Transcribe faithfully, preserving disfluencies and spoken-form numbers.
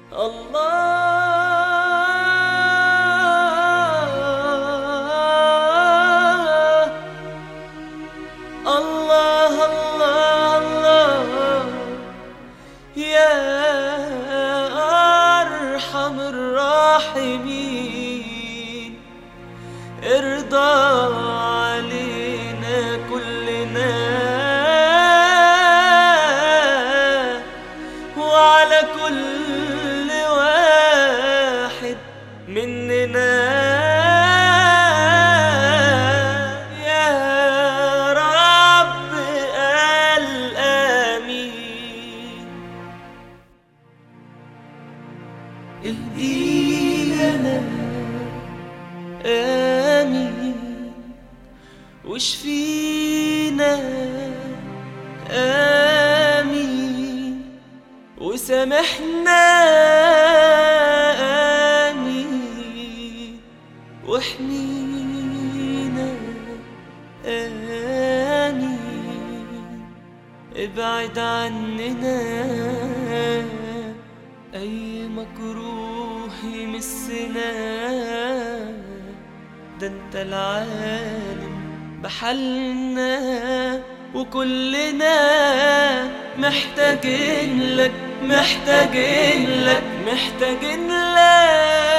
الله الله الله يا أرحم الراحمين، ارضى علينا كلنا وعلى كل واحد مننا يا رب الآمين. اهدينا آمين واشفينا آمين وسامحنا آمين واحمينا آمين. ابعد عننا أي مكروه يمسنا، ده انت العالم بحالنا وكلنا محتاجين لك محتاجين لك محتاجين لك.